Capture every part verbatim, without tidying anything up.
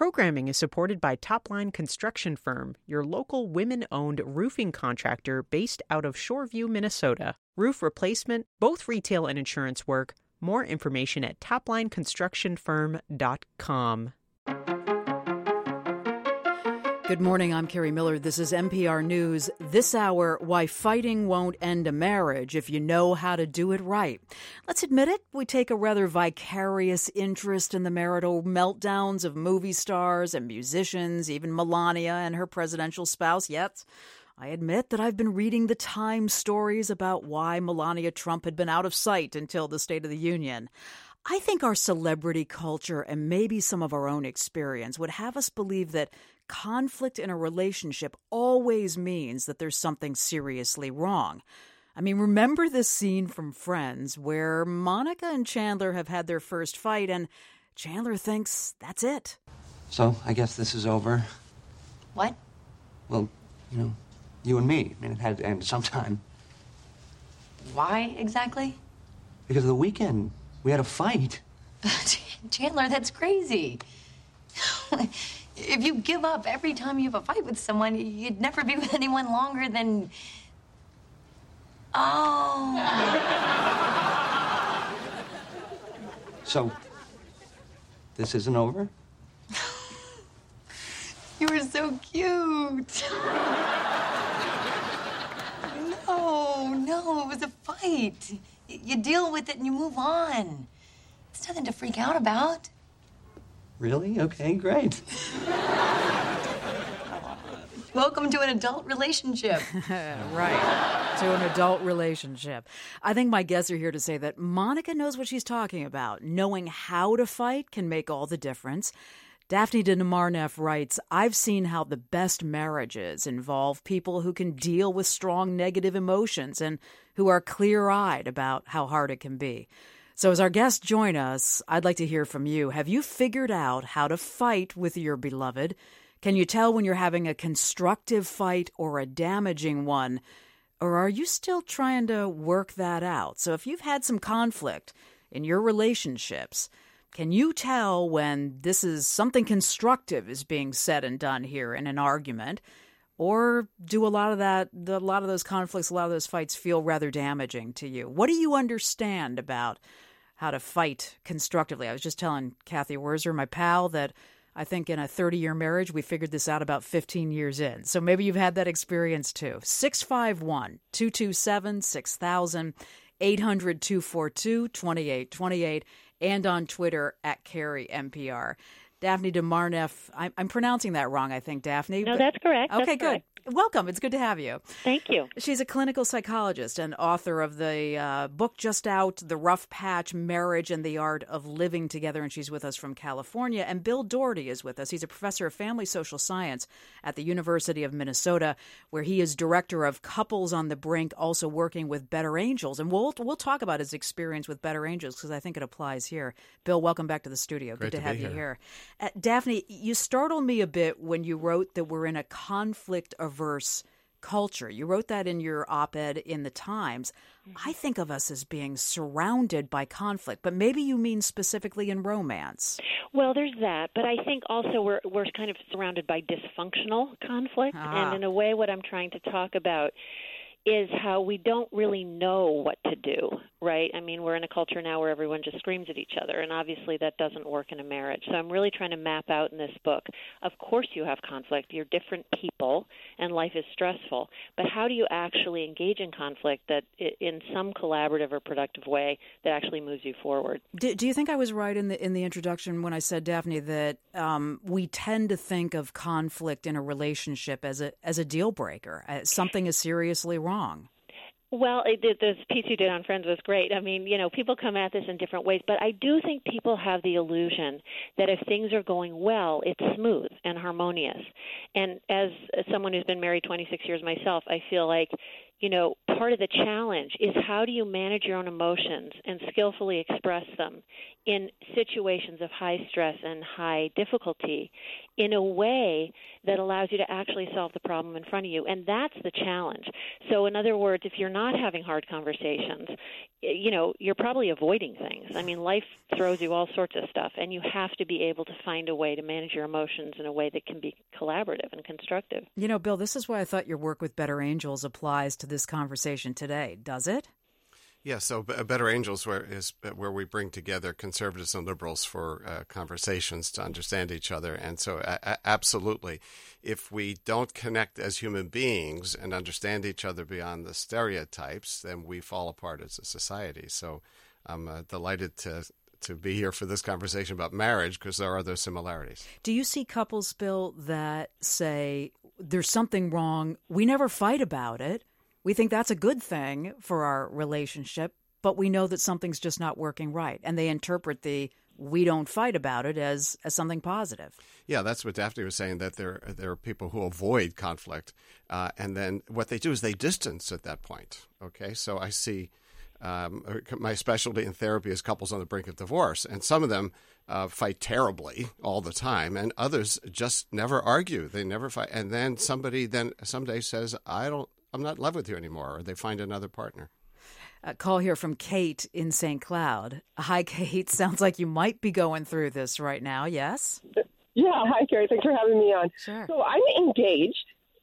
Programming is supported by Topline Construction Firm, your local women-owned roofing contractor based out of Shoreview, Minnesota. Roof replacement, both retail and insurance work. More information at topline construction firm dot com. Good morning, I'm Carrie Miller. This is N P R News. This hour, why fighting won't end a marriage if you know how to do it right. Let's admit it, we take a rather vicarious interest in the marital meltdowns of movie stars and musicians, even Melania and her presidential spouse. Yet, I admit that I've been reading the Times stories about why Melania Trump had been out of sight until the State of the Union. I think our celebrity culture and maybe some of our own experience would have us believe that conflict in a relationship always means that there's something seriously wrong. I mean, remember this scene from Friends where Monica and Chandler have had their first fight and Chandler thinks that's it. So, I guess this is over. What? Well, you know, you and me. I mean, it had to end sometime. Why exactly? Because of the weekend. We had a fight. Chandler, that's crazy. If you give up every time you have a fight with someone, you'd never be with anyone longer than... Oh. So, this isn't over? You were so cute. No, no, it was a fight. You deal with it and you move on. It's nothing to freak out about. Really? Okay, great. Welcome to an adult relationship. Right, to an adult relationship. I think my guests are here to say that Monica knows what she's talking about. Knowing how to fight can make all the difference. Daphne Demarneff writes, I've seen how the best marriages involve people who can deal with strong negative emotions and who are clear-eyed about how hard it can be. So as our guests join us, I'd like to hear from you. Have you figured out how to fight with your beloved? Can you tell when you're having a constructive fight or a damaging one? Or are you still trying to work that out? So if you've had some conflict in your relationships, can you tell when this is something constructive is being said and done here in an argument? Or do a lot of that, the, a lot of those conflicts, a lot of those fights feel rather damaging to you? What do you understand about how to fight constructively? I was just telling Kathy Wurzer, my pal, that I think in a thirty-year marriage, we figured this out about fifteen years in. So maybe you've had that experience too. six five one, two two seven, six thousand, eight hundred, two four two, two eight two eight, and on Twitter at Carrie N P R. Daphne Demarneff, I'm, I'm pronouncing that wrong, I think, Daphne. No, that's correct. Okay, that's good. correct. Welcome. It's good to have you. Thank you. She's a clinical psychologist and author of the uh, book just out, The Rough Patch, Marriage and the Art of Living Together, and she's with us from California. And Bill Doherty is with us. He's a professor of family social science at the University of Minnesota, where he is director of Couples on the Brink, also working with Better Angels. And we'll we'll talk about his experience with Better Angels because I think it applies here. Bill, welcome back to the studio. Great good to, to have be you here. here. Uh, Daphne, you startled me a bit when you wrote that we're in a conflict-averse culture. You wrote that in your op-ed in the Times. I think of us as being surrounded by conflict, but maybe you mean specifically in romance. Well, there's that, but I think also we're we're kind of surrounded by dysfunctional conflict, Ah. and in a way what I'm trying to talk about is how we don't really know what to do, right? I mean, we're in a culture now where everyone just screams at each other, and obviously that doesn't work in a marriage. So I'm really trying to map out in this book, of course you have conflict, you're different people, and life is stressful, but how do you actually engage in conflict that in some collaborative or productive way that actually moves you forward? Do, do you think I was right in the in the introduction when I said, Daphne, that um, we tend to think of conflict in a relationship as a as a deal breaker, as something is seriously wrong? Well, it, it, this piece you did on Friends was great. I mean, you know, people come at this in different ways, but I do think people have the illusion that if things are going well, it's smooth and harmonious. And as, as someone who's been married twenty-six years myself, I feel like, you know, part of the challenge is how do you manage your own emotions and skillfully express them in situations of high stress and high difficulty in a way that allows you to actually solve the problem in front of you. And that's the challenge. So in other words, if you're not having hard conversations, you know, you're probably avoiding things. I mean, life throws you all sorts of stuff, and you have to be able to find a way to manage your emotions in a way that can be collaborative and constructive. You know, Bill, this is why I thought your work with Better Angels applies to this conversation today. Does it? Yeah, so Better Angels where, is where we bring together conservatives and liberals for uh, conversations to understand each other. And so uh, absolutely, if we don't connect as human beings and understand each other beyond the stereotypes, then we fall apart as a society. So I'm uh, delighted to to be here for this conversation about marriage because there are those similarities. Do you see couples, Bill, that say there's something wrong, we never fight about it, we think that's a good thing for our relationship, but we know that something's just not working right, and they interpret the we don't fight about it as, as something positive? Yeah, that's what Daphne was saying, that there, there are people who avoid conflict, uh, and then what they do is they distance at that point, okay? So I see um, my specialty in therapy is couples on the brink of divorce, and some of them uh, fight terribly all the time, and others just never argue. They never fight, and then somebody then someday says, I don't, I'm not in love with you anymore, or they find another partner. A call here from Kate in Saint Cloud. Hi, Kate. Sounds like you might be going through this right now. Yes? Yeah. Hi, Carrie. Thanks for having me on. Sure. So I'm engaged,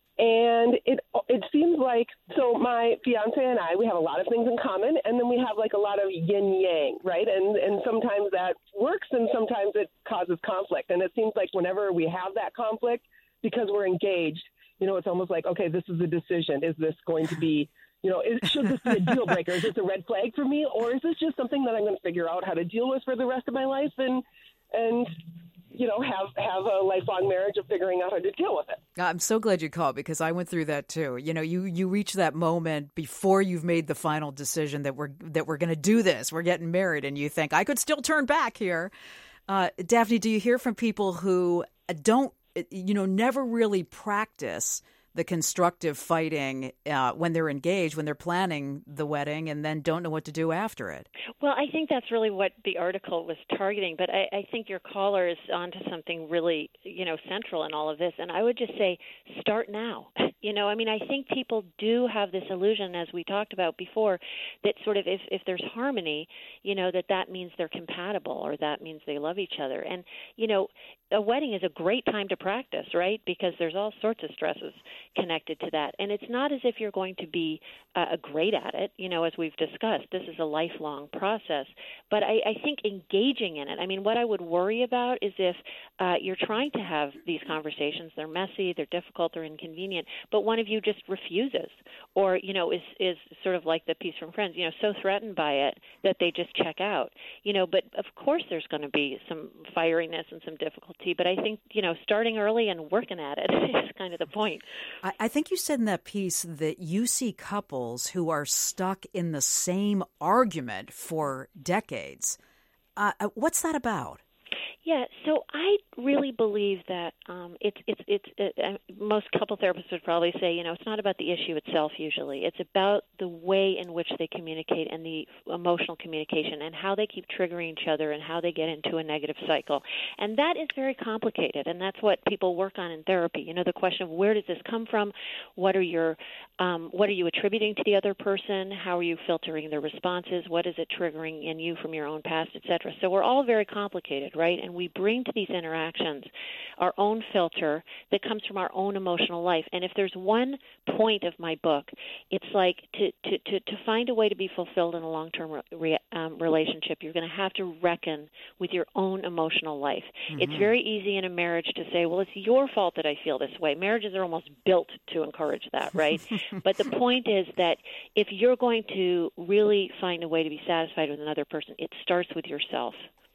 and it it seems like, so my fiance and I, we have a lot of things in common, and then we have like a lot of yin-yang, right? And, and sometimes that works, and sometimes it causes conflict. And it seems like whenever we have that conflict, because we're engaged, you know, it's almost like, okay, this is a decision. Is this going to be, you know, is, should this be a deal breaker? Is this a red flag for me? Or is this just something that I'm going to figure out how to deal with for the rest of my life and, and you know, have, have a lifelong marriage of figuring out how to deal with it? I'm so glad you called because I went through that too. You know, you, you reach that moment before you've made the final decision that we're, that we're going to do this. We're getting married, and you think, I could still turn back here. Uh, Daphne, do you hear from people who don't, you know, never really practice the constructive fighting uh, when they're engaged, when they're planning the wedding, and then don't know what to do after it? Well, I think that's really what the article was targeting, but I, I think your caller is onto something really, you know, central in all of this. And I would just say, start now. You know, I mean, I think people do have this illusion, as we talked about before, that sort of if, if there's harmony, you know, that that means they're compatible or that means they love each other. And, you know, a wedding is a great time to practice, right? Because there's all sorts of stresses connected to that. And it's not as if you're going to be uh, great at it, you know, as we've discussed. This is a lifelong process. But I, I think engaging in it, I mean, what I would worry about is if uh, you're trying to have these conversations, they're messy, they're difficult, they're inconvenient, but one of you just refuses or, you know, is, is sort of like the piece from Friends, you know, so threatened by it that they just check out, you know, but of course there's going to be some fieriness and some difficulty. But I think, you know, starting early and working at it is kind of the point. I, I think you said in that piece that you see couples who are stuck in the same argument for decades. Uh, what's that about? Yeah, so I really believe that um, it's it's it's it, uh, most couple therapists would probably say, you know, it's not about the issue itself usually. It's about the way in which they communicate and the emotional communication and how they keep triggering each other and how they get into a negative cycle. And that is very complicated, and that's what people work on in therapy. You know, the question of where does this come from? What are your um, what are you attributing to the other person? How are you filtering their responses? What is it triggering in you from your own past, et cetera? So we're all very complicated, right? And we bring to these interactions our own filter that comes from our own emotional life. And if there's one point of my book, it's like to, to, to, to find a way to be fulfilled in a long-term re, um, relationship, you're going to have to reckon with your own emotional life. Mm-hmm. It's very easy in a marriage to say, well, it's your fault that I feel this way. Marriages are almost built to encourage that, right? But the point is that if you're going to really find a way to be satisfied with another person, it starts with yourself.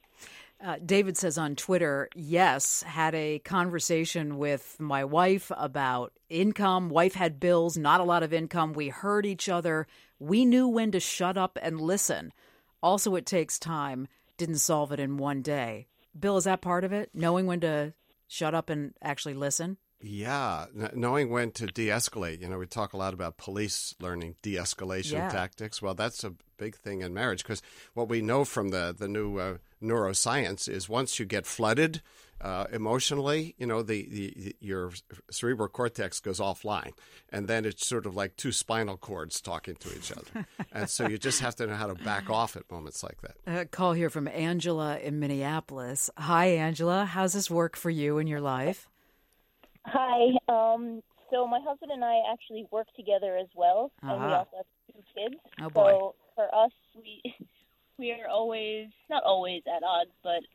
Uh, David says on Twitter, yes, had a conversation with my wife about income. Wife had bills, not a lot of income. We heard each other. We knew when to shut up and listen. Also, it takes time. Didn't solve it in one day. Bill, is that part of it? Knowing when to shut up and actually listen? Yeah, n- knowing when to de-escalate. You know, we talk a lot about police learning de-escalation yeah. tactics. Well, that's a big thing in marriage because what we know from the, the new uh, neuroscience is once you get flooded, Uh, emotionally, you know, the, the your cerebral cortex goes offline, and then it's sort of like two spinal cords talking to each other. And so you just have to know how to back off at moments like that. A call here from Angela in Minneapolis. Hi, Angela. How's this work for you in your life? Hi. Um, so my husband and I actually work together as well, and we Uh-huh. also have two kids. Oh, boy. So for us, we we are always, not always at odds, but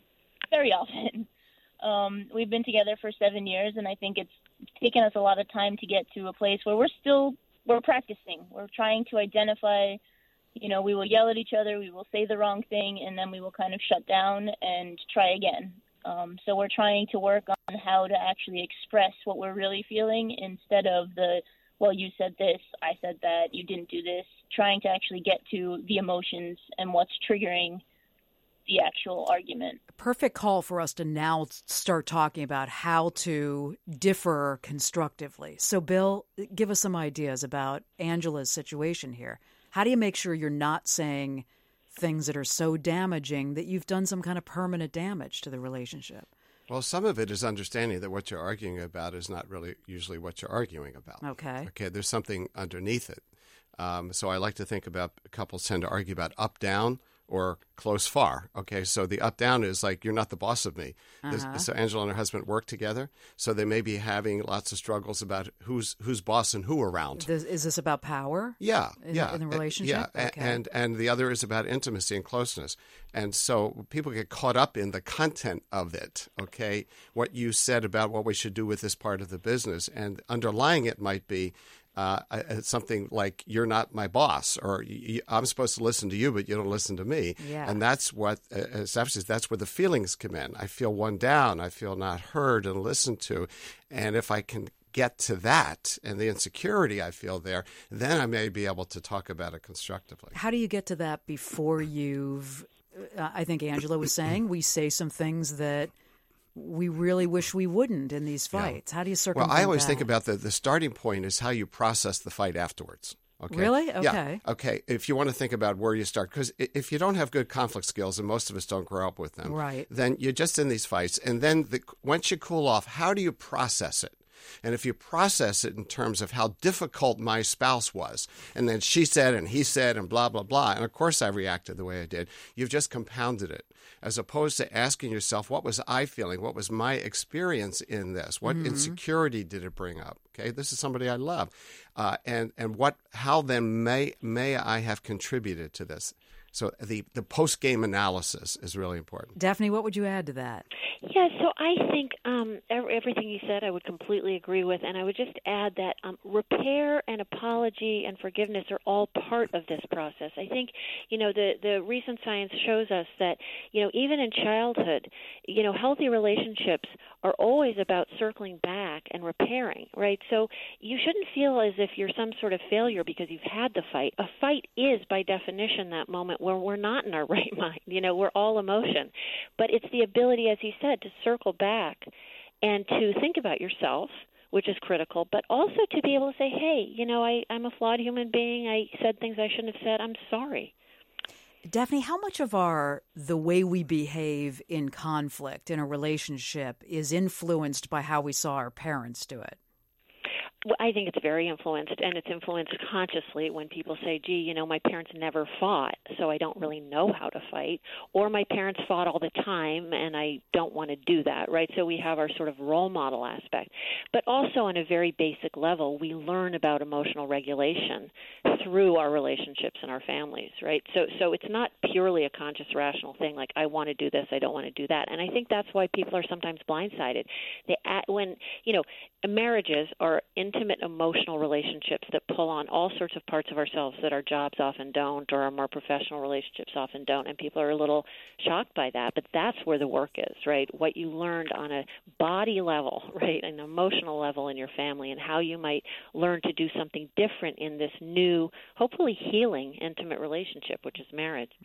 very often. Um, we've been together for seven years, and I think it's taken us a lot of time to get to a place where we're still, we're practicing. We're trying to identify, you know, we will yell at each other, we will say the wrong thing, and then we will kind of shut down and try again. Um, so we're trying to work on how to actually express what we're really feeling instead of the, well, you said this, I said that, you didn't do this, trying to actually get to the emotions and what's triggering the actual argument. Perfect call for us to now start talking about how to differ constructively. So, Bill, give us some ideas about Angela's situation here. How do you make sure you're not saying things that are so damaging that you've done some kind of permanent damage to the relationship? Well, some of it is understanding that what you're arguing about is not really usually what you're arguing about. Okay. Okay, there's something underneath it. Um, so I like to think about couples tend to argue about up-down or close far. Okay, so the up down is like, you're not the boss of me. Uh-huh. So Angela and her husband work together, so they may be having lots of struggles about who's who's boss and who around. This, is this about power? Yeah, in, yeah, in the relationship. Yeah, okay. and and the other is about intimacy and closeness. And so people get caught up in the content of it. Okay, what you said about what we should do with this part of the business, and underlying it might be. Uh, something like, you're not my boss, or I'm supposed to listen to you, but you don't listen to me. Yeah. And that's what, uh, as Steph says, that's where the feelings come in. I feel one down. I feel not heard and listened to. And if I can get to that and the insecurity I feel there, then I may be able to talk about it constructively. How do you get to that before you've, uh, I think Angela was saying, we say some things that we really wish we wouldn't in these fights. Yeah. How do you circumvent Well, I always that? think about the, the starting point is how you process the fight afterwards. Okay. Really? Okay. Yeah. Okay. If you want to think about where you start, because if you don't have good conflict skills, and most of us don't grow up with them, right, then you're just in these fights. And then the, once you cool off, how do you process it? And if you process it in terms of how difficult my spouse was, and then she said and he said and blah, blah, blah, and of course I reacted the way I did, you've just compounded it, as opposed to asking yourself, what was I feeling? What was my experience in this? What mm-hmm. insecurity did it bring up? Okay, this is somebody I love. Uh, and and what? How then may may I have contributed to this? So the, the post-game analysis is really important. Daphne, what would you add to that? Yeah, so I think um, everything you said I would completely agree with, and I would just add that um, repair and apology and forgiveness are all part of this process. I think, you know, the, the recent science shows us that, you know, even in childhood, you know, healthy relationships are always about circling back and repairing, right? So you shouldn't feel as if you're some sort of failure because you've had the fight. A fight is, by definition, that moment where we're not in our right mind. You know, we're all emotion. But it's the ability, as you said, to circle back and to think about yourself, which is critical, but also to be able to say, hey, you know, I, I'm a flawed human being. I said things I shouldn't have said. I'm sorry. Daphne, how much of our the way we behave in conflict in a relationship is influenced by how we saw our parents do it? Well, I think it's very influenced, and it's influenced consciously when people say, gee, you know, my parents never fought, so I don't really know how to fight, or my parents fought all the time, and I don't want to do that, right? So we have our sort of role model aspect. But also on a very basic level, we learn about emotional regulation through our relationships and our families, right? So so it's not purely a conscious, rational thing, like I want to do this, I don't want to do that. And I think that's why people are sometimes blindsided. They, when, you know, marriages are intimate emotional relationships that pull on all sorts of parts of ourselves that our jobs often don't, or our more professional relationships often don't, and people are a little shocked by that. But that's where the work is, right? What you learned on a body level, right, an emotional level in your family, and how you might learn to do something different in this new, hopefully healing, intimate relationship, which is marriage. Mm-hmm.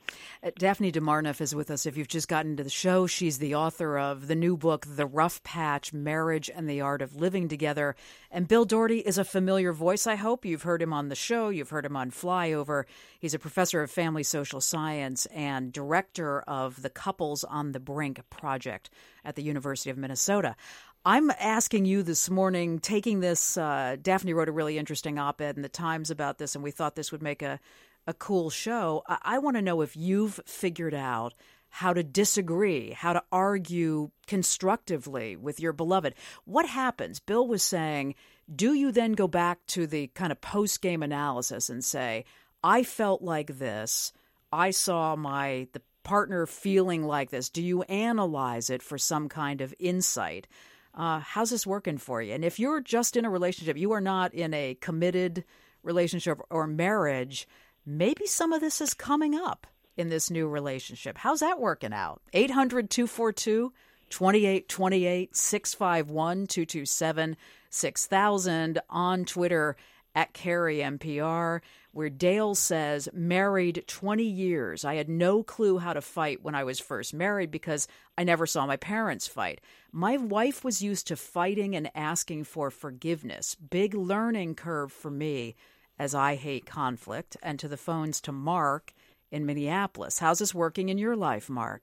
Uh, Daphne DeMarneff is with us. If you've just gotten into the show, she's the author of the new book, The Rough Patch, Marriage and the Art of Living Together. And Bill Doherty is a familiar voice, I hope. You've heard him on the show. You've heard him on Flyover. He's a professor of family social science and director of the Couples on the Brink project at the University of Minnesota. I'm asking you this morning, taking this, uh, Daphne wrote a really interesting op-ed in the Times about this, and we thought this would make a, a cool show. I, I want to know if you've figured out how to disagree, how to argue constructively with your beloved. What happens? Bill was saying, do you then go back to the kind of post-game analysis and say, I felt like this, I saw my the partner feeling like this. Do you analyze it for some kind of insight? Uh, how's this working for you? And if you're just in a relationship, you are not in a committed relationship or marriage, maybe some of this is coming up in this new relationship. How's that working out? eight hundred, two four two, two eight two eight, six five one, two two seven, six thousand, on Twitter at Carrie M P R, where Dale says, married twenty years. I had no clue how to fight when I was first married because I never saw my parents fight. My wife was used to fighting and asking for forgiveness. Big learning curve for me as I hate conflict. And to the phones to Mark in Minneapolis. How's this working in your life, Mark?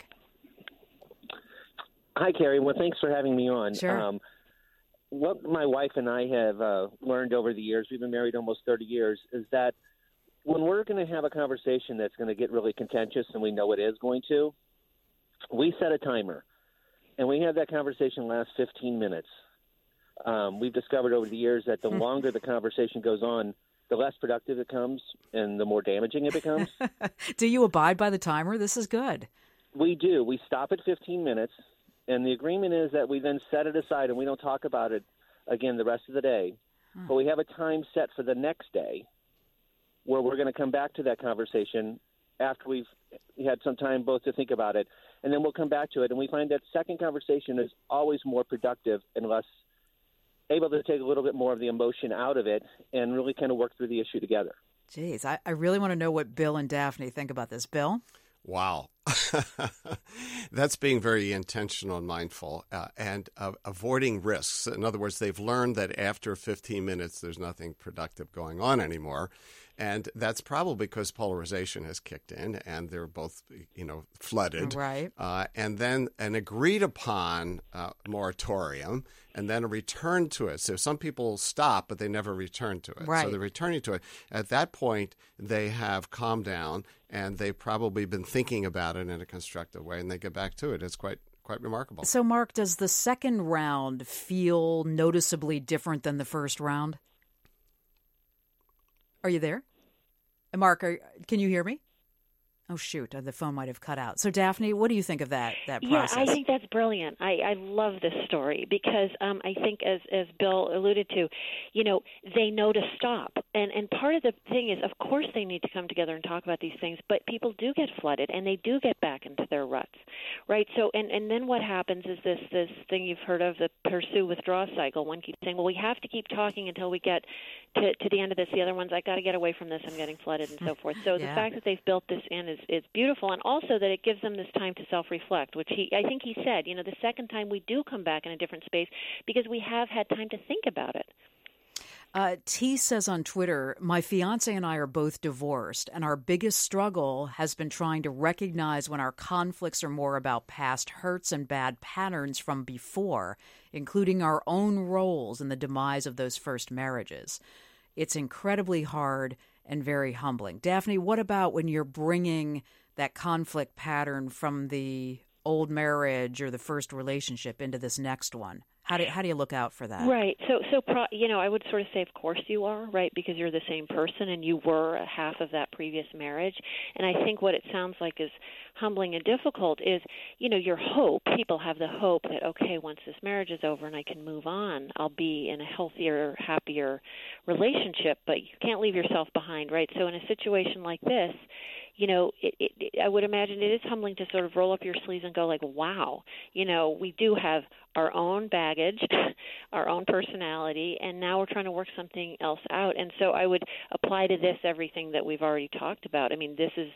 Hi, Carrie. Well, thanks for having me on. Sure. Um, what my wife and I have uh, learned over the years, we've been married almost thirty years, is that when we're going to have a conversation that's going to get really contentious, and we know it is going to, we set a timer. And we have that conversation last fifteen minutes. Um, we've discovered over the years that the longer the conversation goes on, the less productive it becomes and the more damaging it becomes. Do you abide by the timer? This is good. We do. We stop at fifteen minutes, and the agreement is that we then set it aside and we don't talk about it again the rest of the day. Hmm. But we have a time set for the next day where we're going to come back to that conversation after we've had some time both to think about it, and then we'll come back to it. And we find that second conversation is always more productive and less able to take a little bit more of the emotion out of it and really kind of work through the issue together. Jeez, I, I really want to know what Bill and Daphne think about this. Bill? Wow. That's being very intentional and mindful uh, and uh, avoiding risks. In other words, they've learned that after fifteen minutes, there's nothing productive going on anymore. And that's probably because polarization has kicked in and they're both, you know, flooded. Right. Uh, and then an agreed upon uh, moratorium and then a return to it. So some people stop, but they never return to it. Right. So they're returning to it. At that point, they have calmed down and they've probably been thinking about it in a constructive way and they get back to it. It's quite quite remarkable. So, Mark, does the second round feel noticeably different than the first round? Are you there? Mark, are, can you hear me? Oh, shoot. The phone might have cut out. So, Daphne, what do you think of that, that process? Yeah, I think that's brilliant. I, I love this story because um, I think, as, as Bill alluded to, you know, they know to stop. And, and part of the thing is, of course, they need to come together and talk about these things, but people do get flooded and they do get back into their ruts, right? So, and, and then what happens is this, this thing you've heard of, the pursue-withdraw cycle. One keeps saying, well, we have to keep talking until we get to, to the end of this. The other one's, I got to get away from this. I'm getting flooded and so forth. So Yeah. the fact that they've built this in is Is beautiful, and also that it gives them this time to self-reflect, which he, I think he said, you know, the second time we do come back in a different space because we have had time to think about it. Uh, T says on Twitter, my fiance and I are both divorced, and our biggest struggle has been trying to recognize when our conflicts are more about past hurts and bad patterns from before, including our own roles in the demise of those first marriages. It's incredibly hard and very humbling. Daphne, what about when you're bringing that conflict pattern from the old marriage or the first relationship into this next one? How do how do you look out for that? Right. So, so pro, you know, I would sort of say, of course you are, right, because you're the same person and you were a half of that previous marriage. And I think what it sounds like is humbling and difficult is, you know, your hope, people have the hope that, okay, once this marriage is over and I can move on, I'll be in a healthier, happier relationship, but you can't leave yourself behind, right? So in a situation like this, you know, it, it, it, I would imagine it is humbling to sort of roll up your sleeves and go like, wow, you know, we do have our own baggage, our own personality, and now we're trying to work something else out. And so I would apply to this everything that we've already talked about. I mean, this is,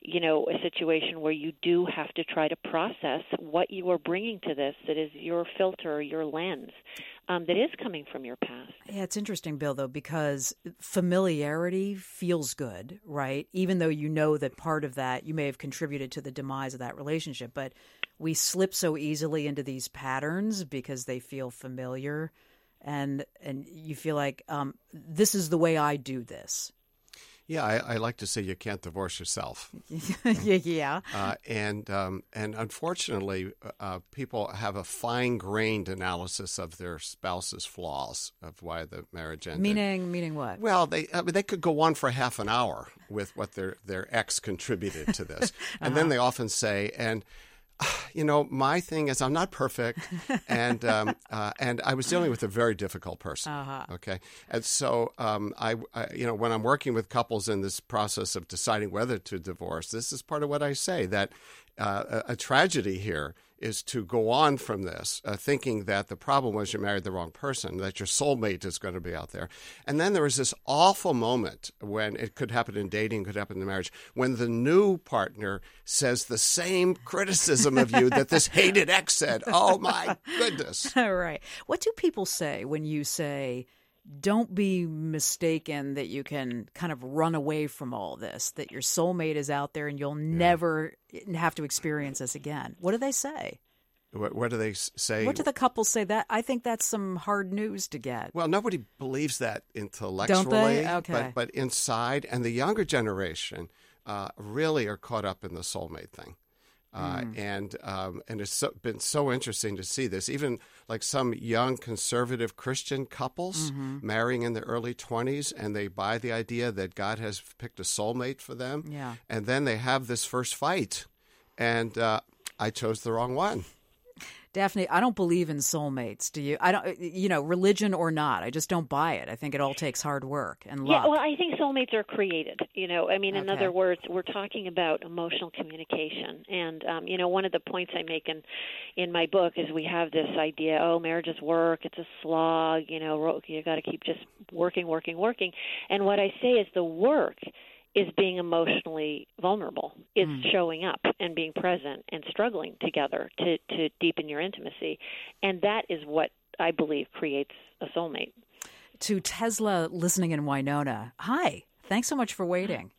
you know, a situation where you do have to try to process what you are bringing to this that is your filter, your lens, um, that is coming from your past. Yeah, it's interesting, Bill, though, because familiarity feels good, right? Even though you know that part of that, you may have contributed to the demise of that relationship, but we slip so easily into these patterns because they feel familiar, and and you feel like, um, this is the way I do this. Yeah, I, I like to say you can't divorce yourself. yeah, yeah. Uh, and um, and unfortunately, uh, people have a fine-grained analysis of their spouse's flaws of why the marriage ended. Meaning, meaning what? Well, they I mean, they could go on for half an hour with what their their ex contributed to this, and uh-huh. then they often say, and. You know, my thing is I'm not perfect, and um, uh, and I was dealing with a very difficult person. Uh-huh. Okay, and so um, I, I, you know, when I'm working with couples in this process of deciding whether to divorce, this is part of what I say, that uh, a, a tragedy here is to go on from this, uh, thinking that the problem was you married the wrong person, that your soulmate is going to be out there. And then there was this awful moment when it could happen in dating, could happen in marriage, when the new partner says the same criticism of you that this hated ex said. Oh, my goodness. All right. What do people say when you say, don't be mistaken that you can kind of run away from all this, that your soulmate is out there and you'll yeah. never have to experience this again? What do they say? What, what do they say? What do the couples say? That I think that's some hard news to get. Well, nobody believes that intellectually. Don't they? Okay. But, but inside, and the younger generation uh, really are caught up in the soulmate thing. Uh, mm. And um, and it's so, been so interesting to see this. Even like some young conservative Christian couples mm-hmm. marrying in their early twenties, and they buy the idea that God has picked a soulmate for them. Yeah. And then they have this first fight, and uh, I chose the wrong one. Daphne, I don't believe in soulmates. Do you? I don't. You know, religion or not, I just don't buy it. I think it all takes hard work and luck. Yeah, well, I think soulmates are created. You know, I mean, in okay. other words, we're talking about emotional communication, and um, you know, one of the points I make in in my book is we have this idea: oh, marriage is work; it's a slog. You know, you got to keep just working, working, working. And what I say is the work is being emotionally vulnerable. It's mm. showing up and being present and struggling together to, to deepen your intimacy. And that is what I believe creates a soulmate. To Tesla listening in Winona, hi. Thanks so much for waiting.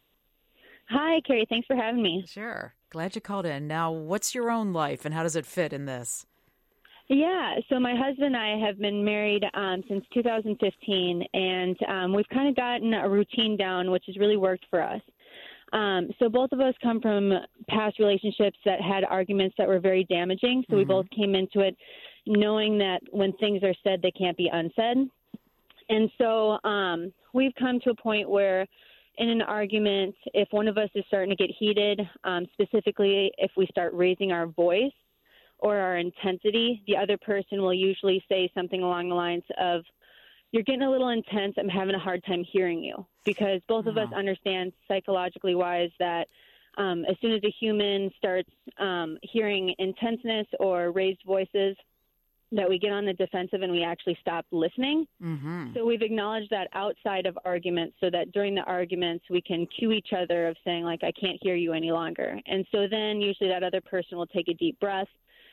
Hi, Carrie. Thanks for having me. Sure. Glad you called in. Now, what's your own life and how does it fit in this? Yeah, so my husband and I have been married um, since two thousand fifteen, and um, we've kind of gotten a routine down, which has really worked for us. Um, so both of us come from past relationships that had arguments that were very damaging, so mm-hmm. we both came into it knowing that when things are said, they can't be unsaid. And so um, we've come to a point where in an argument, if one of us is starting to get heated, um, specifically if we start raising our voice, or our intensity, the other person will usually say something along the lines of, you're getting a little intense, I'm having a hard time hearing you. Because both of us understand psychologically wise that um, as soon as a human starts um, hearing intenseness or raised voices, that we get on the defensive and we actually stop listening. Mm-hmm. So we've acknowledged that outside of arguments so that during the arguments we can cue each other of saying, like, I can't hear you any longer. And so then usually that other person will take a deep breath.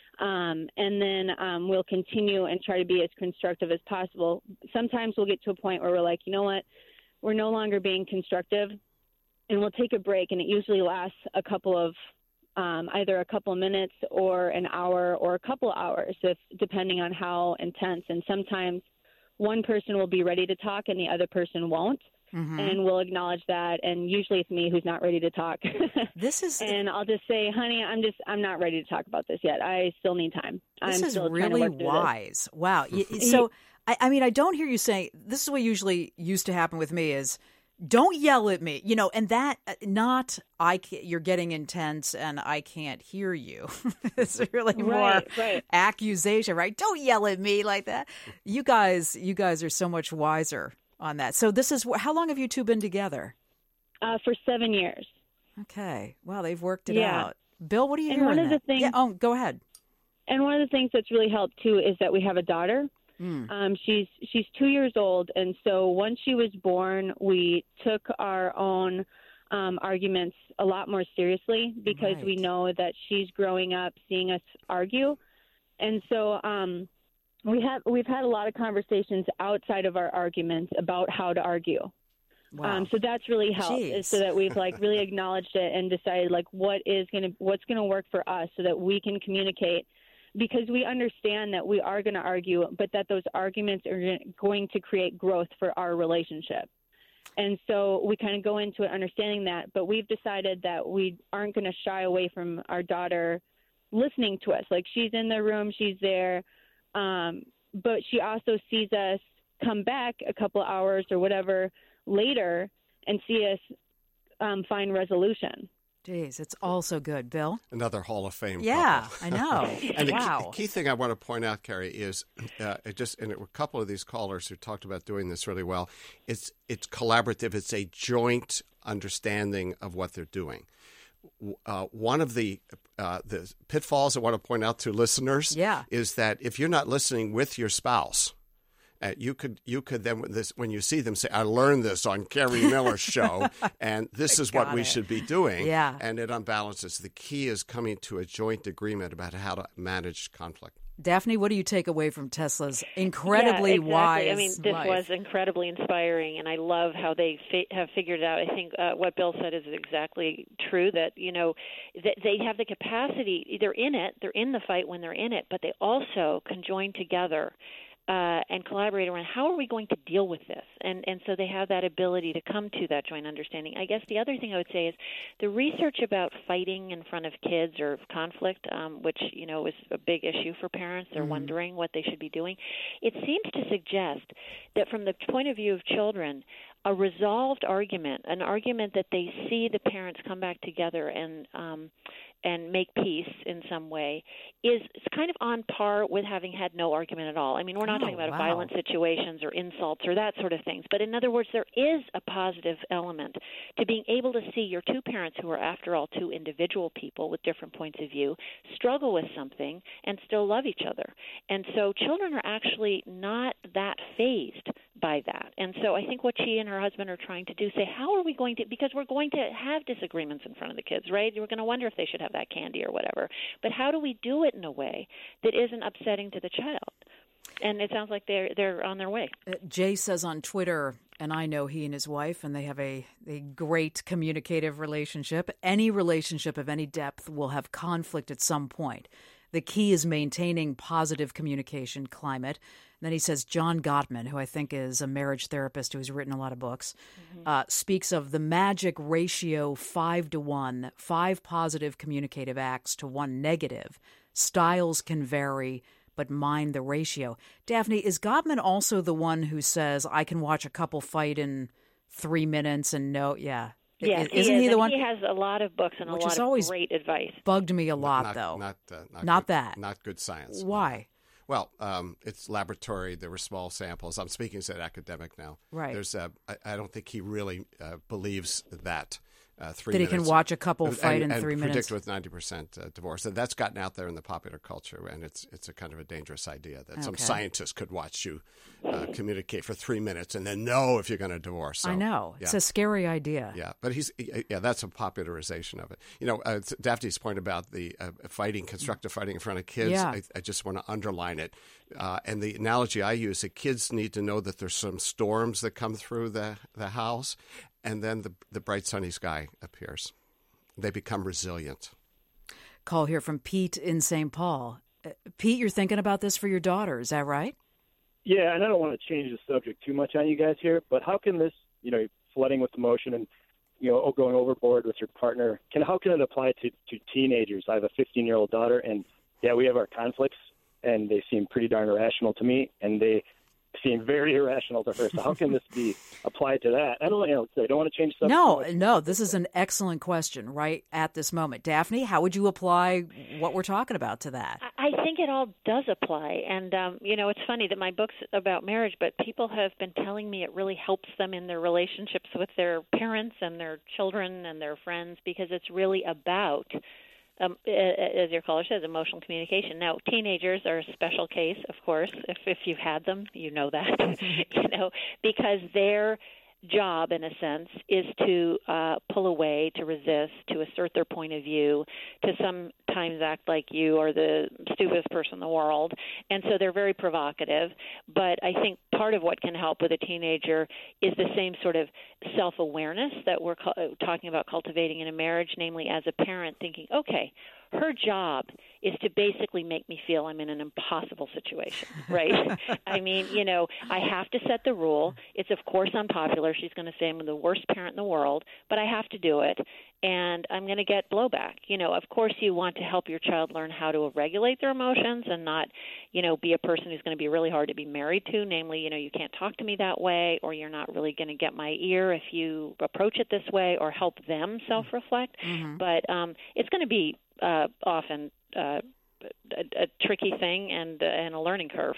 Um, and then um, we'll continue and try to be as constructive as possible. Sometimes we'll get to a point where we're like, you know what, we're no longer being constructive, and we'll take a break, and it usually lasts a couple of um, either a couple of minutes or an hour or a couple of hours, if depending on how intense. And sometimes one person will be ready to talk and the other person won't. Mm-hmm. And we'll acknowledge that, and usually it's me who's not ready to talk. This is, and I'll just say, honey, I'm just, I'm not ready to talk about this yet. I still need time. This I'm is still really wise. Wow. So, I, I mean, I don't hear you saying, this is what usually used to happen with me is, don't yell at me, you know, and that not, I can't, you're getting intense and I can't hear you. It's really more right, right. accusation, right? Don't yell at me like that. You guys, you guys are so much wiser on that. So this is, how long have you two been together? Uh, for seven years. Okay. Wow, they've worked it yeah. out. Bill, what do you and hear? One of that? the things, yeah, oh, go ahead. And one of the things that's really helped too is that we have a daughter. Mm. Um, she's she's two years old, and so once she was born, we took our own um, arguments a lot more seriously because Right. we know that she's growing up seeing us argue. And so um, we have, we've had a lot of conversations outside of our arguments about how to argue. Wow. Um, so that's really helped, Jeez. is so that we've like really acknowledged it and decided like what is going to what's going to work for us so that we can communicate, because we understand that we are going to argue, but that those arguments are going to create growth for our relationship. And so we kind of go into it understanding that, but we've decided that we aren't going to shy away from our daughter listening to us. Like, she's in the room, she's there, um, but she also sees us come back a couple hours or whatever later and see us um, find resolution. Jeez, it's all so good. Bill? Another Hall of Fame Yeah, couple. I know. And the Wow. key, key thing I want to point out, Carrie, is uh, it just and a couple of these callers who talked about doing this really well. It's it's collaborative. It's a joint understanding of what they're doing. Uh, one of the uh, the pitfalls I want to point out to listeners Yeah. is that if you're not listening with your spouse, Uh, you could you could then when this when you see them say, I learned this on Carrie Miller's show, and this is what Got we it. should be doing. Yeah. And it unbalances. The key is coming to a joint agreement about how to manage conflict. Daphne, what do you take away from Tesla's incredibly yeah, exactly. wise I mean, this life? was incredibly inspiring, and I love how they fi- have figured it out. I think uh, what Bill said is exactly true, that, you know, that they have the capacity, they're in it, they're in the fight when they're in it, but they also can join together Uh, and collaborate around how are we going to deal with this, and and so they have that ability to come to that joint understanding. I guess the other thing I would say is the research about fighting in front of kids or conflict, um, which you know is a big issue for parents. They're Mhm. wondering what they should be doing. It seems to suggest that from the point of view of children, a resolved argument, an argument that they see the parents come back together and um, and make peace in some way, is is kind of on par with having had no argument at all. I mean, we're not Oh, talking about wow. violent situations or insults or that sort of things, but in other words, there is a positive element to being able to see your two parents, who are, after all, two individual people with different points of view, struggle with something and still love each other. And so children are actually not that fazed by that. And so I think what she and her husband are trying to do, say, how are we going to, because we're going to have disagreements in front of the kids, right? We're going to wonder if they should have that candy or whatever. But how do we do it in a way that isn't upsetting to the child? And it sounds like they're they're on their way. Uh, Jay says on Twitter, and I know he and his wife, and they have a, a great communicative relationship. Any relationship of any depth will have conflict at some point. The key is maintaining positive communication climate. And then he says John Gottman, who I think is a marriage therapist who's written a lot of books, mm-hmm. uh, speaks of the magic ratio five to one, five positive communicative acts to one negative. Styles can vary, but mind the ratio. Daphne, is Gottman also the one who says, I can watch a couple fight in three minutes and know, yeah. Yes, Isn't he, is. he the and one? He has a lot of books and a Which lot has of always great advice. Bugged me a lot, not, though. Not, uh, not, not good, that. Not good science. Why? Well, um, it's laboratory. There were small samples. I'm speaking as an academic now. Right. There's, uh, I, I don't think he really uh, believes that. Uh, three that he minutes, can watch a couple and, fight in and three predict minutes. with ninety percent uh, divorce. And that's gotten out there in the popular culture, and it's it's a kind of a dangerous idea that Okay. some scientist could watch you uh, communicate for three minutes and then know if you're going to divorce. So, I know. Yeah. It's a scary idea. Yeah, but he's yeah, that's a popularization of it. You know, uh, Daphne's point about the uh, fighting, constructive fighting in front of kids. Yeah. I, I just want to underline it. Uh, and the analogy I use: that kids need to know that there's some storms that come through the the house, and then the the bright sunny sky appears. They become resilient. Call here from Pete in Saint Paul. Uh, Pete, you're thinking about this for your daughter, is that right? Yeah, and I don't want to change the subject too much on you guys here, but how can this, you know, flooding with emotion and, you know, going overboard with your partner, can how can it apply to, to teenagers? I have a fifteen-year-old daughter, and, yeah, we have our conflicts, and they seem pretty darn irrational to me, and they seem very irrational to her. So how can this be applied to that? I don't, you know, I don't want to change subject. No, no, this is an excellent question right at this moment. Daphne, how would you apply what we're talking about to that? I think it all does apply. And, um, you know, it's funny that my book's about marriage, but people have been telling me it really helps them in their relationships with their parents and their children and their friends, because it's really about, um, as your caller says, emotional communication. Now, teenagers are a special case, of course. If if you've had them, you know that, you know, because they're job, in a sense, is to uh, pull away, to resist, to assert their point of view, to sometimes act like you are the stupidest person in the world. And so they're very provocative. But I think part of what can help with a teenager is the same sort of self-awareness that we're cu- talking about cultivating in a marriage, namely as a parent thinking, okay, her job is to basically make me feel I'm in an impossible situation, right? I mean, you know, I have to set the rule. It's, of course, unpopular. She's going to say I'm the worst parent in the world, but I have to do it, and I'm going to get blowback. You know, of course, you want to help your child learn how to regulate their emotions and not, you know, be a person who's going to be really hard to be married to, namely, you know, you can't talk to me that way, or you're not really going to get my ear if you approach it this way, or help them self-reflect. Mm-hmm. But um, it's going to be uh, often uh, a, a tricky thing and, uh, and a learning curve.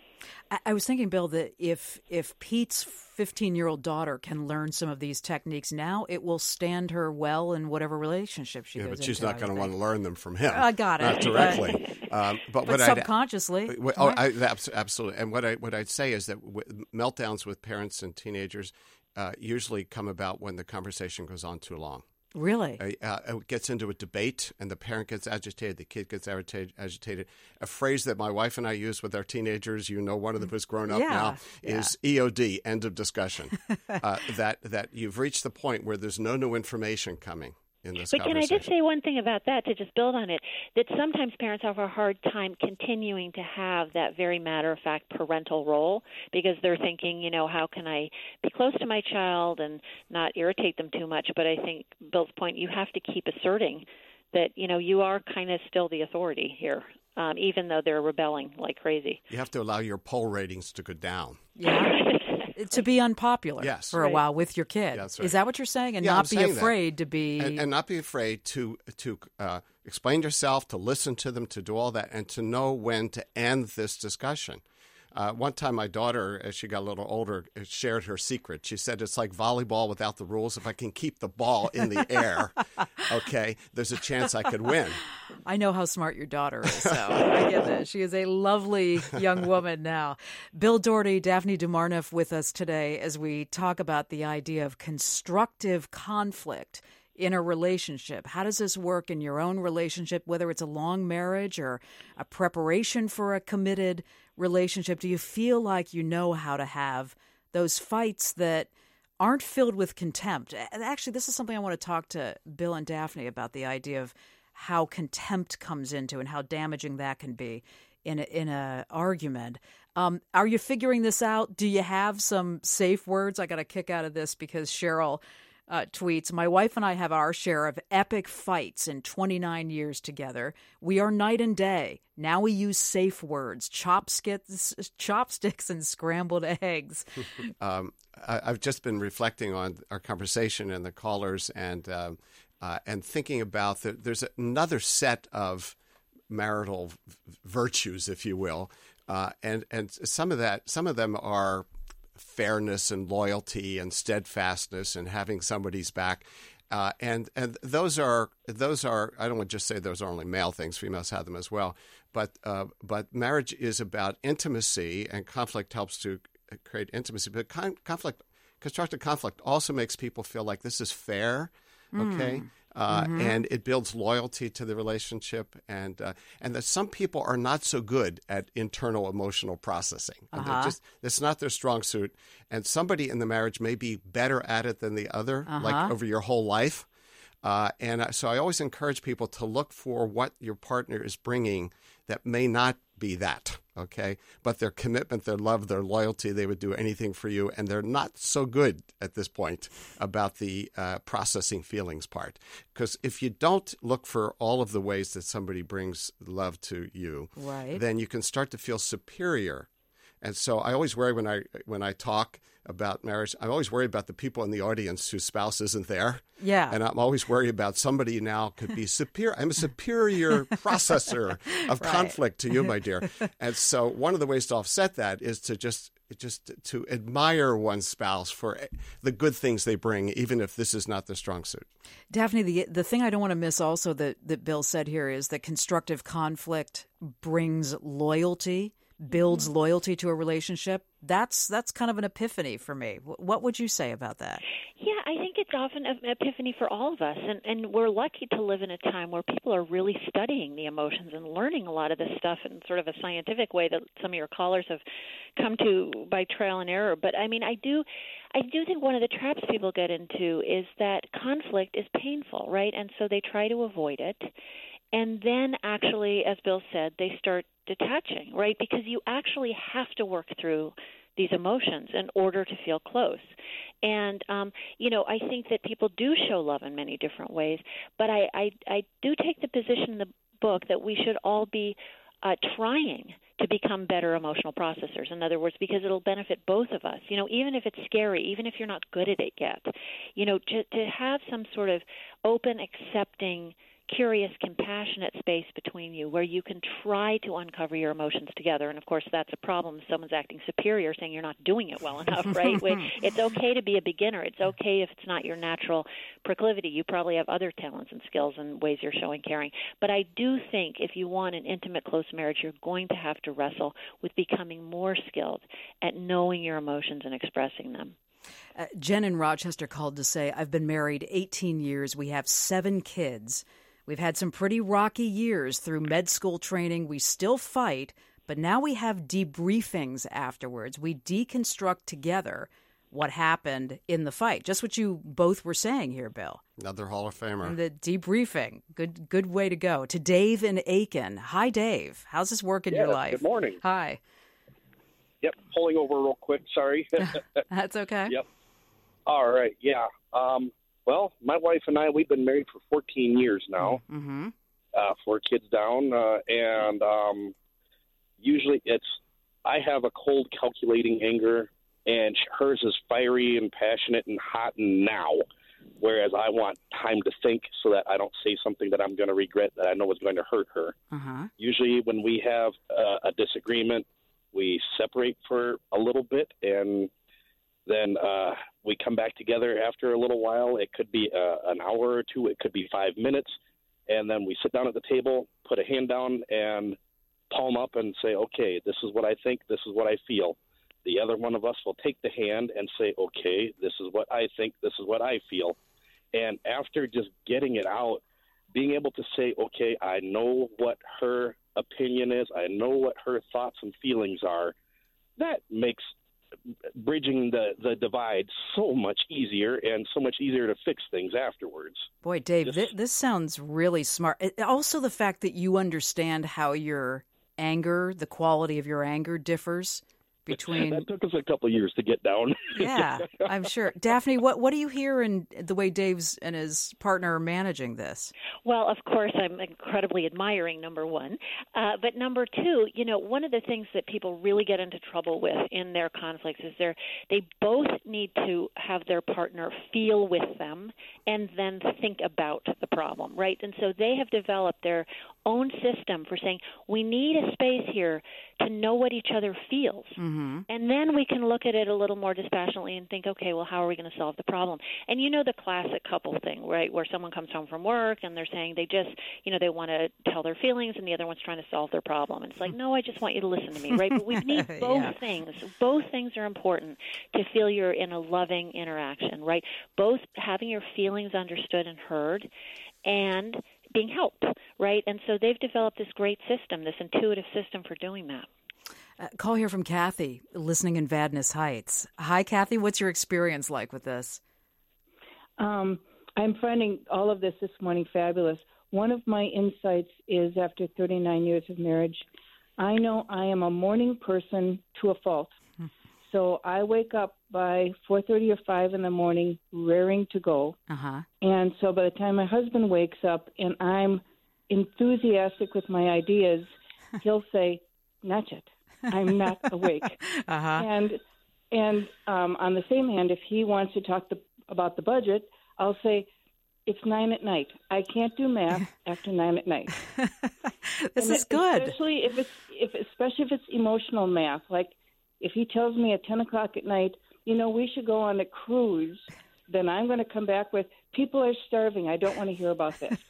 I, I was thinking, Bill, that if if Pete's fifteen-year-old daughter can learn some of these techniques now, it will stand her well in whatever relationship she yeah, goes into. But she's not going to want to learn them from him. I got it. Not directly. um, but but what subconsciously. I'd, oh, I, absolutely. And what, I, what I'd say is that w- meltdowns with parents and teenagers uh, usually come about when the conversation goes on too long. Really? Uh, uh, it gets into a debate, and the parent gets agitated, the kid gets agitated. agitated. A phrase that my wife and I use with our teenagers, you know, one of them is grown up yeah, now, yeah. is E O D, end of discussion. uh, that that you've reached the point where there's no new information coming in this but conversation. Can I just say one thing about that, to just build on it, that sometimes parents have a hard time continuing to have that very matter-of-fact parental role because they're thinking, you know, how can I be close to my child and not irritate them too much? But I think Bill's point, you have to keep asserting that, you know, you are kind of still the authority here, um, even though they're rebelling like crazy. You have to allow your poll ratings to go down. Yeah. To be unpopular yes. for a right. while with your kid. That's right. Is that what you're saying? And yeah, not I'm be afraid that. to be... And, and not be afraid to to uh, explain yourself, to listen to them, to do all that, and to know when to end this discussion. Uh, one time my daughter, as she got a little older, shared her secret. She said, it's like volleyball without the rules. If I can keep the ball in the air, okay, there's a chance I could win. I know how smart your daughter is, so I get that. She is a lovely young woman now. Bill Doherty, Daphne DeMarneff with us today as we talk about the idea of constructive conflict in a relationship. How does this work in your own relationship, whether it's a long marriage or a preparation for a committed relationship? Do you feel like you know how to have those fights that aren't filled with contempt? And actually, this is something I want to talk to Bill and Daphne about, the idea of how contempt comes into and how damaging that can be in a, in a argument. Um, are you figuring this out? Do you have some safe words? I got a kick out of this because Cheryl Uh, tweets, my wife and I have our share of epic fights in twenty-nine years together. We are night and day. Now we use safe words, chopsticks, chopsticks and scrambled eggs. um, I, I've just been reflecting on our conversation and the callers and um, uh, and thinking about that there's another set of marital v- virtues, if you will, uh, and and some of that, some of them are fairness and loyalty and steadfastness and having somebody's back. Uh, and and those are those are I don't want to just say those are only male things. Females have them as well. But uh, but marriage is about intimacy, and conflict helps to create intimacy. But con- conflict, constructive conflict, also makes people feel like this is fair. Okay. Mm. Uh, mm-hmm. And it builds loyalty to the relationship, and uh, and that some people are not so good at internal emotional processing. And uh-huh. just it's not their strong suit, and somebody in the marriage may be better at it than the other, uh-huh. like over your whole life. Uh, and so I always encourage people to look for what your partner is bringing that may not be that, okay? But their commitment, their love, their loyalty, they would do anything for you, and they're not so good at this point about the uh, processing feelings part. Because if you don't look for all of the ways that somebody brings love to you, right. then you can start to feel superior. And so I always worry when I when I talk about marriage, I'm always worried about the people in the audience whose spouse isn't there. Yeah. And I'm always worried about somebody now could be superior. I'm a superior processor of right. conflict to you, my dear. And so one of the ways to offset that is to just just to admire one's spouse for the good things they bring, even if this is not their strong suit. Daphne, the the thing I don't want to miss also that, that Bill said here is that constructive conflict brings loyalty builds loyalty to a relationship. That's that's kind of an epiphany for me. What would you say about that? Yeah, I think it's often an epiphany for all of us, and, and we're lucky to live in a time where people are really studying the emotions and learning a lot of this stuff in sort of a scientific way that some of your callers have come to by trial and error. But I mean, I do, I do think one of the traps people get into is that conflict is painful, right? And so they try to avoid it. And then actually, as Bill said, they start detaching, right? Because you actually have to work through these emotions in order to feel close. And, um, you know, I think that people do show love in many different ways, but I, I, I do take the position in the book that we should all be uh, trying to become better emotional processors. In other words, because it'll benefit both of us. You know, even if it's scary, even if you're not good at it yet, you know, to, to have some sort of open, accepting, curious, compassionate space between you where you can try to uncover your emotions together. And, of course, that's a problem if someone's acting superior, saying you're not doing it well enough, right? It's okay to be a beginner. It's okay if it's not your natural proclivity. You probably have other talents and skills and ways you're showing caring. But I do think if you want an intimate, close marriage, you're going to have to wrestle with becoming more skilled at knowing your emotions and expressing them. Uh, Jen in Rochester called to say, I've been married eighteen years. We have seven kids. We've had some pretty rocky years through med school training. We still fight, but now we have debriefings afterwards. We deconstruct together what happened in the fight. Just what you both were saying here, Bill. Another Hall of Famer. And the debriefing. Good good way to go. To Dave in Aiken. Hi, Dave. How's this work in yeah, your life? Good morning. Hi. Yep, pulling over real quick. Sorry. That's okay. Yep. All right, yeah. Um, well, my wife and I, we've been married for fourteen years now, mm-hmm. uh, four kids down, uh, and um, usually it's, I have a cold, calculating anger, and hers is fiery and passionate and hot and now, whereas I want time to think so that I don't say something that I'm going to regret that I know is going to hurt her. Uh-huh. Usually when we have uh, a disagreement, we separate for a little bit, and then uh, we come back together after a little while. It could be uh, an hour or two. It could be five minutes. And then we sit down at the table, put a hand down, and palm up and say, okay, this is what I think. This is what I feel. The other one of us will take the hand and say, okay, this is what I think. This is what I feel. And after just getting it out, being able to say, okay, I know what her opinion is. I know what her thoughts and feelings are. That makes bridging the, the divide so much easier and so much easier to fix things afterwards. Boy, Dave, Just, th- this sounds really smart. It, also, the fact that you understand how your anger, the quality of your anger differs between... That took us a couple of years to get down. Yeah, I'm sure. Daphne, what, what do you hear in the way Dave's and his partner are managing this? Well, of course, I'm incredibly admiring, number one. Uh, but number two, you know, one of the things that people really get into trouble with in their conflicts is they're, they both need to have their partner feel with them and then think about the problem, right? And so they have developed their own system for saying, we need a space here to know what each other feels. Mm-hmm. And then we can look at it a little more dispassionately and think, okay, well, how are we going to solve the problem? And you know the classic couple thing, right, where someone comes home from work and they're saying they just, you know, they want to tell their feelings and the other one's trying to solve their problem. And it's like, no, I just want you to listen to me, right? But we need both yeah. things. Both things are important to feel you're in a loving interaction, right? Both having your feelings understood and heard and being helped, right? And so they've developed this great system, this intuitive system for doing that. Uh, call here from Kathy, listening in Vadnais Heights. Hi, Kathy. What's your experience like with this? Um, I'm finding all of this this morning fabulous. One of my insights is after thirty-nine years of marriage, I know I am a morning person to a fault. So I wake up by four thirty or five in the morning, raring to go. Uh-huh. And so by the time my husband wakes up and I'm enthusiastic with my ideas, he'll say, not yet. I'm not awake. Uh-huh. And and um, on the same hand, if he wants to talk the, about the budget, I'll say, it's nine at night. I can't do math after nine at night. This and is good. Especially if it's if especially if it's emotional math. Like if he tells me at ten o'clock at night, you know, we should go on a cruise, then I'm going to come back with, people are starving. I don't want to hear about this.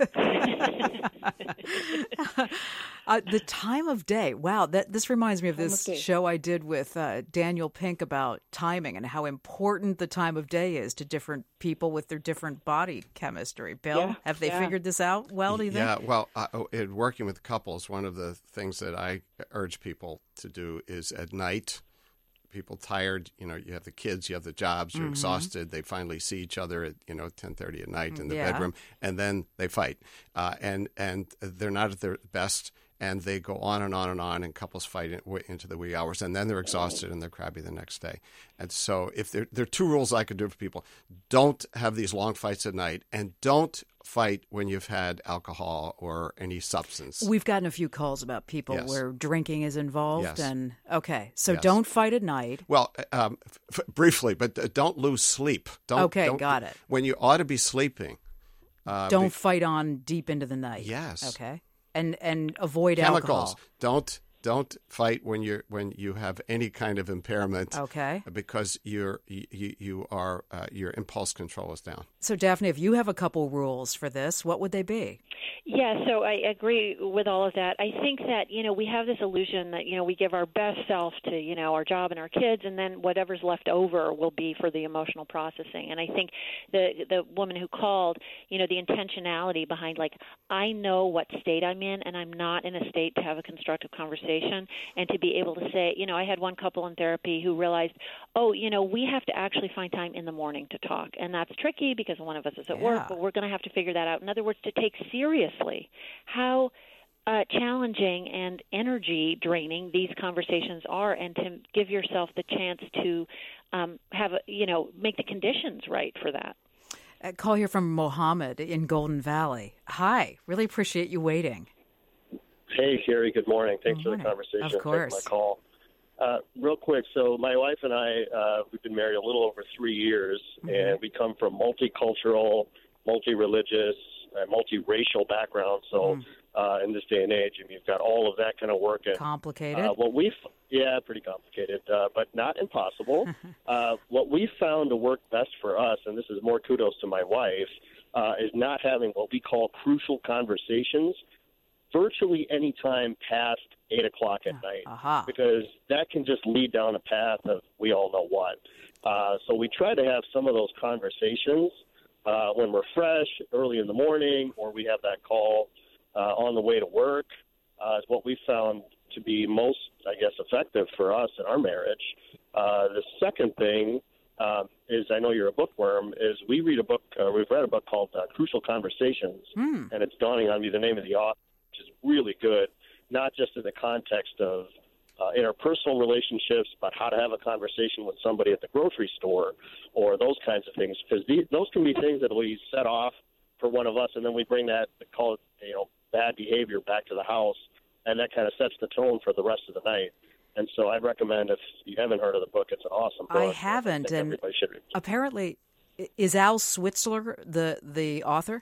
uh, the time of day. Wow, that this reminds me of this Time of day. show I did with uh, Daniel Pink about timing and how important the time of day is to different people with their different body chemistry. Bill, Yeah, have they yeah. figured this out well, do you think? Yeah, well, uh, in working with couples, one of the things that I urge people to do is at night, people tired, you know, you have the kids, you have the jobs, you're Mhm. exhausted, they finally see each other at, you know, ten thirty at night in the Yeah. bedroom, and then they fight. Uh, and, and they're not at their best, and they go on and on and on, and couples fight in, into the wee hours, and then they're exhausted and they're crabby the next day. And so if there, there are two rules I could do for people. Don't have these long fights at night, and don't fight when you've had alcohol or any substance. We've gotten a few calls about people Yes. where drinking is involved. Yes. And okay, so Yes. don't fight at night. Well, um, f- briefly, but uh, don't lose sleep. Don't, Okay, don't- got it. When you ought to be sleeping. Uh, Don't be- fight on deep into the night. Yes. Okay. And and avoid chemicals. alcohol. Don't don't fight when you're when you have any kind of impairment. Okay. Because you're you you are uh, your impulse control is down. So Daphne, if you have a couple rules for this, what would they be? Yeah, so I agree with all of that. I think that, you know, we have this illusion that, you know, we give our best self to, you know, our job and our kids, and then whatever's left over will be for the emotional processing. And I think the the woman who called, you know, the intentionality behind, like, I know what state I'm in, and I'm not in a state to have a constructive conversation, and to be able to say, you know, I had one couple in therapy who realized, oh, you know, we have to actually find time in the morning to talk, and that's tricky because one of us is at Yeah. work, but we're going to have to figure that out. In other words, to take seriously how uh, challenging and energy draining these conversations are, and to give yourself the chance to um, have a, you know, make the conditions right for that. A call here from Mohammed in Golden Valley. Hi, really appreciate you waiting. Hey, Carrie, good morning. Thanks Good for the morning. conversation. Of and course. taking my call. Uh, real quick, so my wife and I, uh, we've been married a little over three years, Mm-hmm. and we come from multicultural, multi-religious, uh, multi-racial backgrounds. So Mm. uh, in this day and age, I mean, you've got all of that kind of working. Complicated. Uh, what we've, yeah, pretty complicated, uh, but not impossible. uh, what we found to work best for us, and this is more kudos to my wife, uh, is not having what we call crucial conversations virtually any time past eight o'clock at night, Aha. because that can just lead down a path of we all know what. Uh, so we try to have some of those conversations uh, when we're fresh, early in the morning, or we have that call uh, on the way to work. Uh, is what we found to be most, I guess, effective for us in our marriage. Uh, the second thing um, is, I know you're a bookworm, is we read a book, uh, we've read a book called uh, Crucial Conversations, Hmm. and it's dawning on me the name of the author, which is really good, not just in the context of uh, interpersonal relationships, but how to have a conversation with somebody at the grocery store or those kinds of things, because those can be things that we set off for one of us, and then we bring that, call it, you know, bad behavior back to the house, and that kind of sets the tone for the rest of the night. And so I'd recommend, if you haven't heard of the book, it's an awesome book. I haven't, think and everybody should read it. apparently, i- is Al Switzler the the author?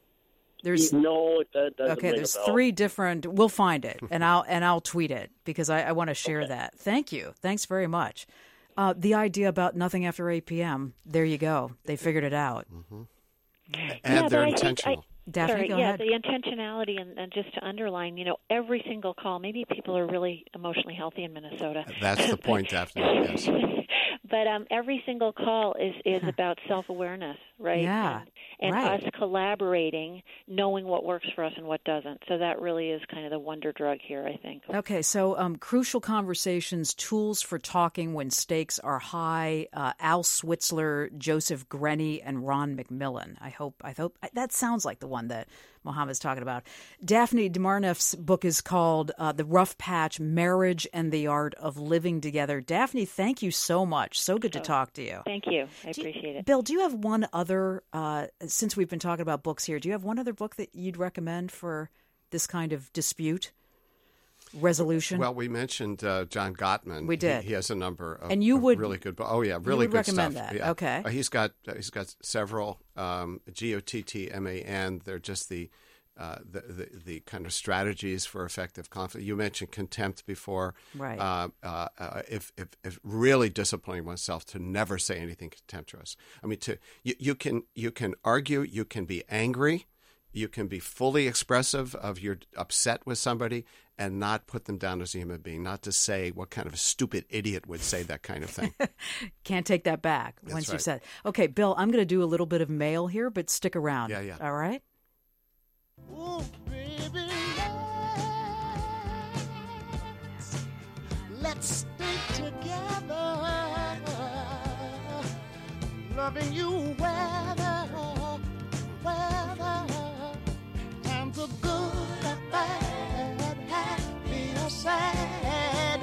There's no, that doesn't okay. ring a There's bell. three different. We'll find it, and I'll and I'll tweet it because I, I want to share that. Thank you. Thanks very much. Uh, the idea about nothing after eight p.m. There you go. They figured it out. Mm-hmm. Yeah, And but they're I think intentional. I- Daphne, Sorry, go yeah, ahead. the intentionality, and, and just to underline, you know, every single call, maybe people are really emotionally healthy in Minnesota. That's the point, Daphne. Yes. But um, every single call is, is about self-awareness, right? Yeah, And, and right. us collaborating, knowing what works for us and what doesn't. So that really is kind of the wonder drug here, I think. Okay, so um, Crucial Conversations, Tools for Talking When Stakes Are High, uh, Al Switzler, Joseph Grenny, and Ron McMillan. I hope, I hope, that sounds like the one that Mohammed's talking about. Daphne Demarneff's book is called uh, The Rough Patch, Marriage and the Art of Living Together. Daphne, thank you so much. So good to Oh, talk to you. Thank you. I Do you- appreciate it. Bill, do you have one other, uh, since we've been talking about books here, do you have one other book that you'd recommend for this kind of dispute resolution? Well, we mentioned uh, John Gottman. We did. He, he has a number of, And you of would- really good. bo- Oh yeah, really would good recommend stuff. that. Yeah. Okay. Uh, he's got uh, he's got several um, G O T T M A N. They're just the uh, the, the the kind of strategies for effective conflict. You mentioned contempt before. Right. Uh, uh, uh, if, if if really disciplining oneself to never say anything contemptuous. I mean, to you, you can you can argue, you can be angry, you can be fully expressive of your upset with somebody, and not put them down as a human being. Not to say what kind of a stupid idiot would say that kind of thing. Can't take that back That's once right. you've said. Okay, Bill, I'm going to do a little bit of mail here, but stick around. Yeah, yeah. All right. Ooh, baby, let's stay together, loving you weather, weather, times are good or bad, happy or sad.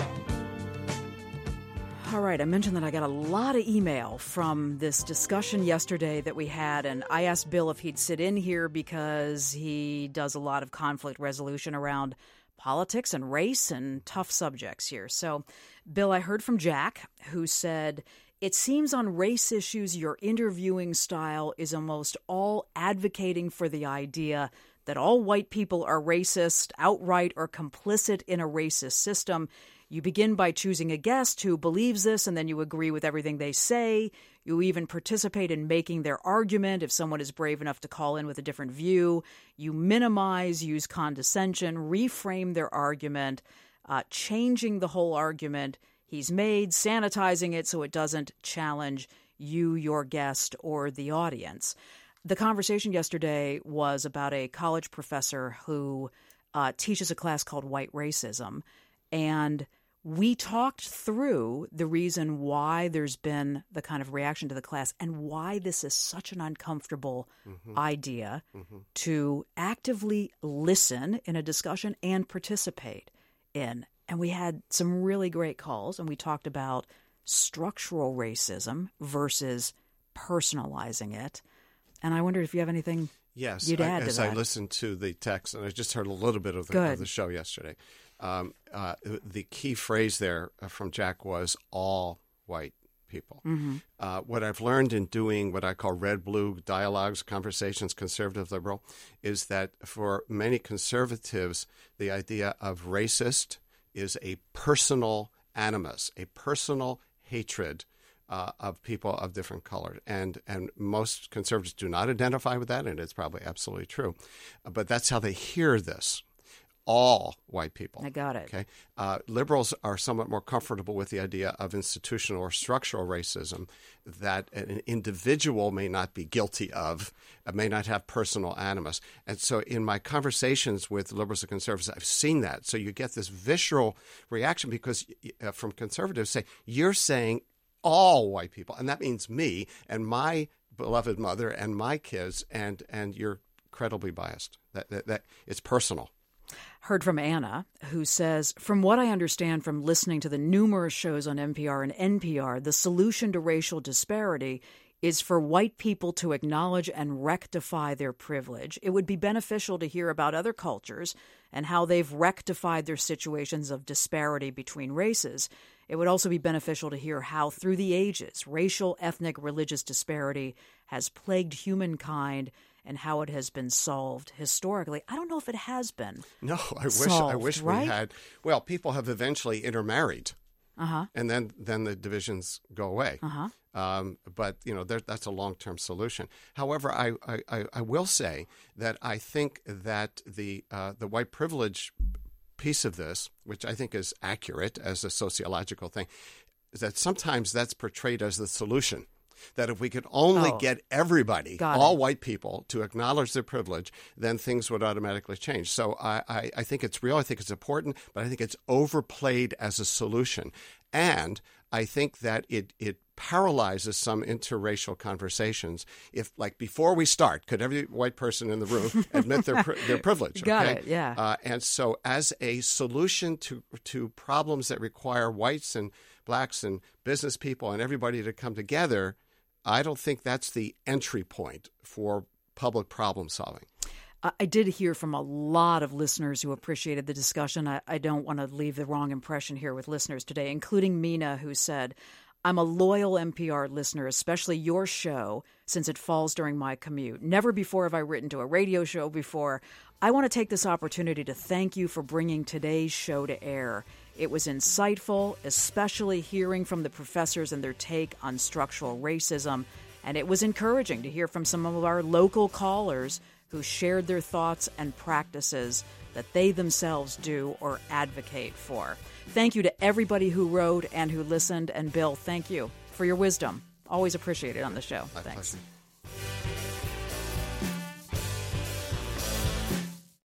All right, I mentioned that I got a lot of email from this discussion yesterday that we had, and I asked Bill if he'd sit in here because he does a lot of conflict resolution around politics and race and tough subjects here. So, Bill, I heard from Jack, who said, it seems on race issues your interviewing style is almost all advocating for the idea that all white people are racist, outright or complicit in a racist system. You begin by choosing a guest who believes this, and then you agree with everything they say. You even participate in making their argument if someone is brave enough to call in with a different view. You minimize, use condescension, reframe their argument, uh, changing the whole argument he's made, sanitizing it so it doesn't challenge you, your guest, or the audience. The conversation yesterday was about a college professor who uh, teaches a class called White Racism, and we talked through the reason why there's been the kind of reaction to the class and why this is such an uncomfortable mm-hmm. idea mm-hmm. to actively listen in a discussion and participate in. And we had some really great calls, and we talked about structural racism versus personalizing it. And I wondered if you have anything yes, you'd I, add to as that. I listened to the text, and I just heard a little bit of the, of the show yesterday. Um, uh, the key phrase there from Jack was all white people. Mm-hmm. Uh, what I've learned in doing what I call red-blue dialogues, conversations, conservative, liberal, is that for many conservatives, the idea of racist is a personal animus, a personal hatred uh, of people of different color. And, and most conservatives do not identify with that, and it's probably absolutely true. But that's how they hear this. All white people. I got it. Okay. Uh, liberals are somewhat more comfortable with the idea of institutional or structural racism that an individual may not be guilty of, uh, may not have personal animus. And so in my conversations with liberals and conservatives, I've seen that. So you get this visceral reaction because uh, from conservatives say, you're saying all white people, and that means me and my beloved mother and my kids, and, and you're credibly biased. That, that, that it's personal. Heard from Anna, who says, from what I understand from listening to the numerous shows on N P R and N P R, the solution to racial disparity is for white people to acknowledge and rectify their privilege. It would be beneficial to hear about other cultures and how they've rectified their situations of disparity between races. It would also be beneficial to hear how, through the ages, racial, ethnic, religious disparity has plagued humankind and how it has been solved historically. I don't know if it has been. No, I wish solved, I wish right? we had. Well, people have eventually intermarried, uh-huh. and then then the divisions go away. Uh-huh. Um, but you know that's a long-term solution. However, I, I, I will say that I think that the uh, the white privilege piece of this, which I think is accurate as a sociological thing, is that sometimes that's portrayed as the solution. That if we could only oh, get everybody, all it. white people, to acknowledge their privilege, then things would automatically change. So I, I, I think it's real. I think it's important, but I think it's overplayed as a solution. And I think that it, it paralyzes some interracial conversations. If, like, before we start, could every white person in the room admit their their privilege? Got okay? it, yeah. Uh, and so as a solution to to problems that require whites and blacks and business people and everybody to come together, I don't think that's the entry point for public problem solving. I did hear from a lot of listeners who appreciated the discussion. I, I don't want to leave the wrong impression here with listeners today, including Mina, who said, I'm a loyal N P R listener, especially your show, since it falls during my commute. Never before have I written to a radio show before. I want to take this opportunity to thank you for bringing today's show to air. It was insightful, especially hearing from the professors and their take on structural racism, and it was encouraging to hear from some of our local callers who shared their thoughts and practices that they themselves do or advocate for. Thank you to everybody who wrote and who listened, and Bill, thank you for your wisdom. Always appreciated on the show. My Thanks. pleasure.